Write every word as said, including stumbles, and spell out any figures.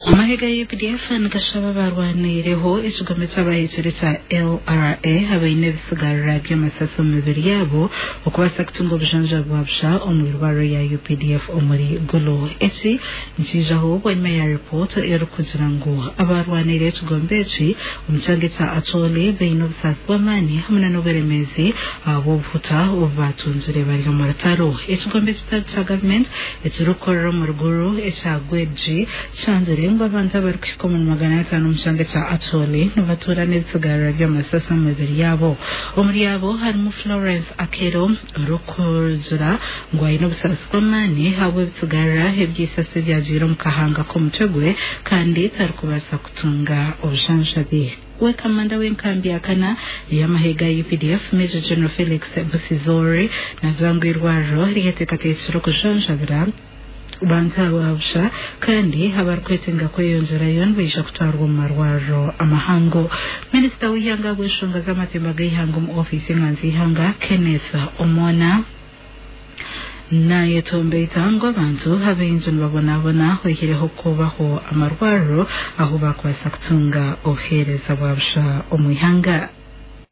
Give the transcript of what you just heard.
Mahega U P D F nkashaba barwanireho ikigometsa bahitsereza L R A habaine bisigarira by'amasaso mibiri yabo ukubasa kutungo bujanja bwabsha omwirwaro ya U P D F omuri Gulu eti nkijaho bwanyuma ya report ero kugira ngo abarwanire ikigombeci umcangitsa atole beino bisaswamani hamwe n'oberemezi abo bufuta obatunzire bari mu rataro ikigombeci cya government ekirukorera mu Ruguru ecyagweji cyanzire ngo abantu bari kwikoma mu magana atanu umcangitsa atole n'abatura n'ibisigarira by'amasaso mibiri yabo omuri yabo harimo Florence Akero rukuzura ngo ayino bisaswamani habwe bisigarira hebyisase byajira mu kahanga ko mutegwe kandi tari kubasa kutunga obushanshabi we kamanda w'inkambi yakana ya Mahega U P D F Major General Felix Busizore na zangwirwaro rihetekatetsero kushanshabira banza wabsha kandi habarkwetenga ko yonzera yon bisha kutarwa marwaro amahango Minister w'ihanga bw'ishonga z'amatembaga y'ihanga mu office nganzi ihanga Kenneth Omona na yetombe itangwa abantu habinzu babonabona hoyireho kubaho amarwaro aho bakwasa kutunga ohereza babsha omwihanga